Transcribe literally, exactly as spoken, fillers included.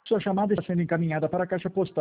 Sua chamada está sendo encaminhada para a caixa postal